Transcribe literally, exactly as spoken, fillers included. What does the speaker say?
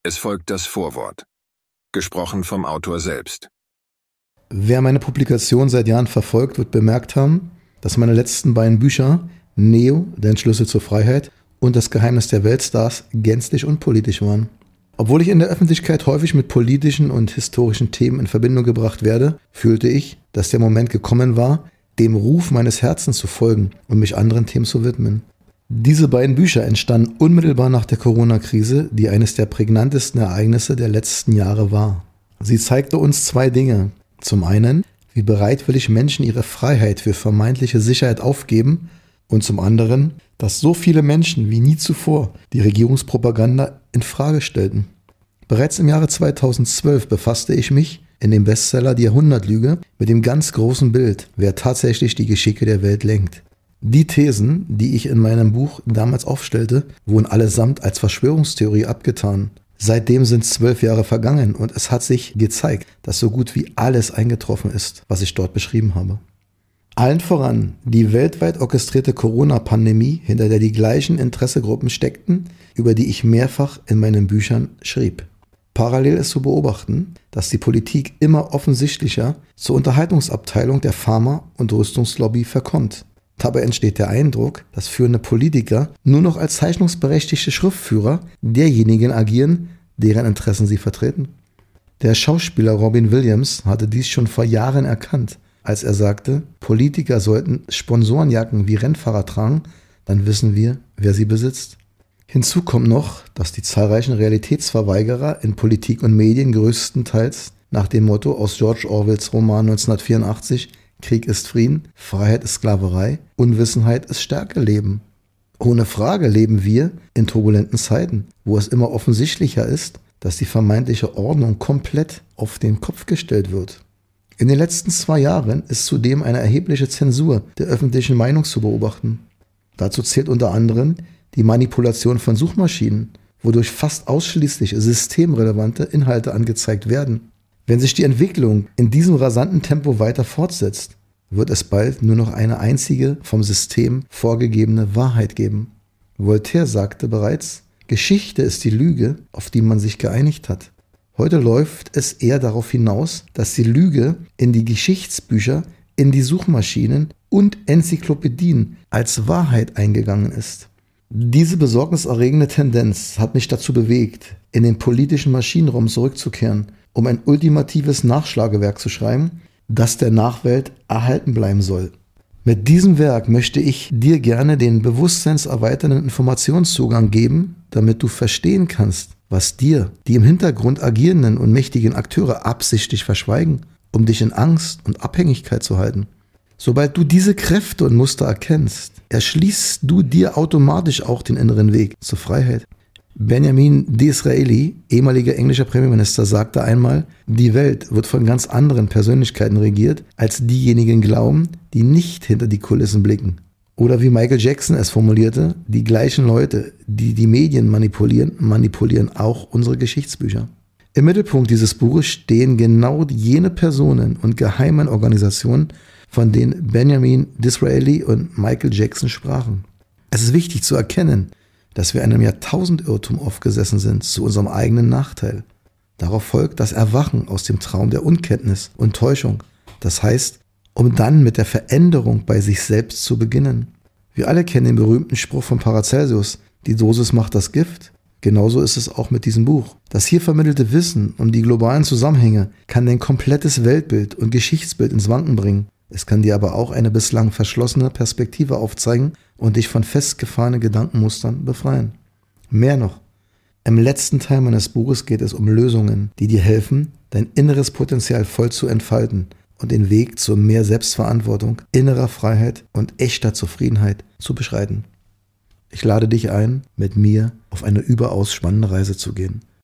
Es folgt das Vorwort. Gesprochen vom Autor selbst. Wer meine Publikation seit Jahren verfolgt, wird bemerkt haben, dass meine letzten beiden Bücher, Neo, der Entschlüssel zur Freiheit und Das Geheimnis der Weltstars, gänzlich unpolitisch waren. Obwohl ich in der Öffentlichkeit häufig mit politischen und historischen Themen in Verbindung gebracht werde, fühlte ich, dass der Moment gekommen war, dem Ruf meines Herzens zu folgen und mich anderen Themen zu widmen. Diese beiden Bücher entstanden unmittelbar nach der Corona-Krise, die eines der prägnantesten Ereignisse der letzten Jahre war. Sie zeigte uns zwei Dinge. Zum einen, wie bereitwillig Menschen ihre Freiheit für vermeintliche Sicherheit aufgeben, und zum anderen, dass so viele Menschen wie nie zuvor die Regierungspropaganda in Frage stellten. Bereits im Jahre zweitausendzwölf befasste ich mich in dem Bestseller Die Jahrhundertlüge mit dem ganz großen Bild, wer tatsächlich die Geschicke der Welt lenkt. Die Thesen, die ich in meinem Buch damals aufstellte, wurden allesamt als Verschwörungstheorie abgetan. Seitdem sind zwölf Jahre vergangen und es hat sich gezeigt, dass so gut wie alles eingetroffen ist, was ich dort beschrieben habe. Allen voran die weltweit orchestrierte Corona-Pandemie, hinter der die gleichen Interessegruppen steckten, über die ich mehrfach in meinen Büchern schrieb. Parallel ist zu beobachten, dass die Politik immer offensichtlicher zur Unterhaltungsabteilung der Pharma- und Rüstungslobby verkommt. Dabei entsteht der Eindruck, dass führende Politiker nur noch als zeichnungsberechtigte Schriftführer derjenigen agieren, deren Interessen sie vertreten. Der Schauspieler Robin Williams hatte dies schon vor Jahren erkannt, als er sagte, Politiker sollten Sponsorenjacken wie Rennfahrer tragen, dann wissen wir, wer sie besitzt. Hinzu kommt noch, dass die zahlreichen Realitätsverweigerer in Politik und Medien größtenteils nach dem Motto aus George Orwells Roman neunzehnhundertvierundachtzig Krieg ist Frieden, Freiheit ist Sklaverei, Unwissenheit ist Stärke leben. Ohne Frage leben wir in turbulenten Zeiten, wo es immer offensichtlicher ist, dass die vermeintliche Ordnung komplett auf den Kopf gestellt wird. In den letzten zwei Jahren ist zudem eine erhebliche Zensur der öffentlichen Meinung zu beobachten. Dazu zählt unter anderem die Manipulation von Suchmaschinen, wodurch fast ausschließlich systemrelevante Inhalte angezeigt werden. Wenn sich die Entwicklung in diesem rasanten Tempo weiter fortsetzt, wird es bald nur noch eine einzige vom System vorgegebene Wahrheit geben. Voltaire sagte bereits, Geschichte ist die Lüge, auf die man sich geeinigt hat. Heute läuft es eher darauf hinaus, dass die Lüge in die Geschichtsbücher, in die Suchmaschinen und Enzyklopädien als Wahrheit eingegangen ist. Diese besorgniserregende Tendenz hat mich dazu bewegt, in den politischen Maschinenraum zurückzukehren, um ein ultimatives Nachschlagewerk zu schreiben, das der Nachwelt erhalten bleiben soll. Mit diesem Werk möchte ich dir gerne den bewusstseinserweiternden Informationszugang geben, damit du verstehen kannst, was dir die im Hintergrund agierenden und mächtigen Akteure absichtlich verschweigen, um dich in Angst und Abhängigkeit zu halten. Sobald du diese Kräfte und Muster erkennst, erschließt du dir automatisch auch den inneren Weg zur Freiheit. Benjamin Disraeli, ehemaliger englischer Premierminister, sagte einmal, die Welt wird von ganz anderen Persönlichkeiten regiert, als diejenigen glauben, die nicht hinter die Kulissen blicken. Oder wie Michael Jackson es formulierte, die gleichen Leute, die die Medien manipulieren, manipulieren auch unsere Geschichtsbücher. Im Mittelpunkt dieses Buches stehen genau jene Personen und geheimen Organisationen, von denen Benjamin Disraeli und Michael Jackson sprachen. Es ist wichtig zu erkennen, dass wir einem Jahrtausendirrtum aufgesessen sind zu unserem eigenen Nachteil. Darauf folgt das Erwachen aus dem Traum der Unkenntnis und Täuschung. Das heißt, um dann mit der Veränderung bei sich selbst zu beginnen. Wir alle kennen den berühmten Spruch von Paracelsus, die Dosis macht das Gift. Genauso ist es auch mit diesem Buch. Das hier vermittelte Wissen um die globalen Zusammenhänge kann dein komplettes Weltbild und Geschichtsbild ins Wanken bringen. Es kann dir aber auch eine bislang verschlossene Perspektive aufzeigen und dich von festgefahrenen Gedankenmustern befreien. Mehr noch, im letzten Teil meines Buches geht es um Lösungen, die dir helfen, dein inneres Potenzial voll zu entfalten und den Weg zu mehr Selbstverantwortung, innerer Freiheit und echter Zufriedenheit zu beschreiten. Ich lade dich ein, mit mir auf eine überaus spannende Reise zu gehen.